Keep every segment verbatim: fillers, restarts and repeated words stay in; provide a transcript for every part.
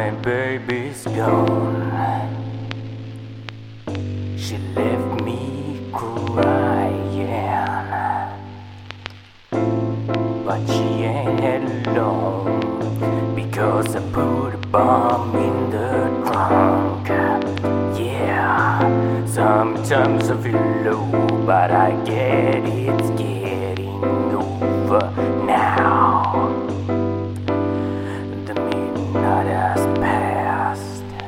My baby's gone. She left me crying, but she ain't alone, because I put a bomb in the trunk. Yeah, sometimes I feel low, but I get it's getting over now. The midnight has passed.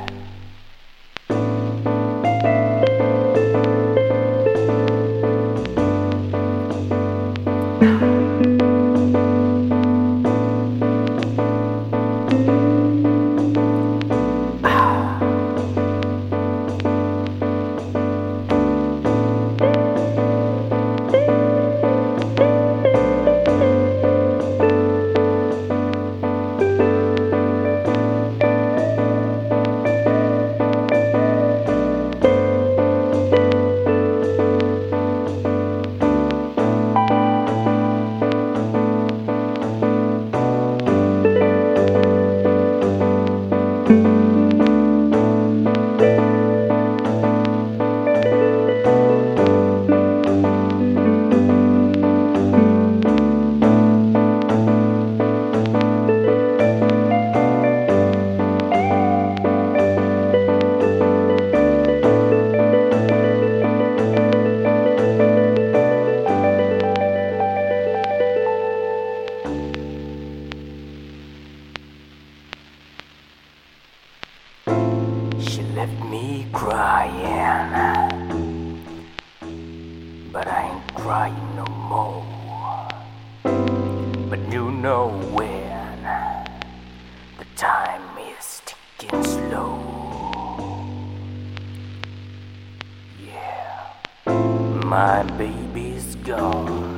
She left me crying, but I ain't crying no more. But you know when the time is ticking slow. Yeah, my baby's gone,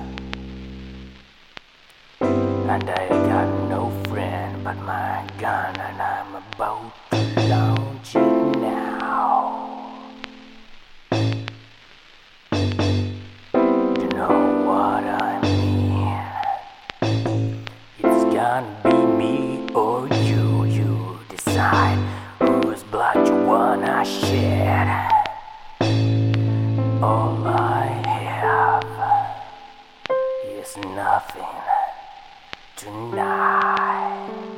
and I got no friend but my gun, and I'm about to launch it now. You know what I mean? It's gonna be me or you. You decide whose blood you wanna shed. All I have is nothing tonight.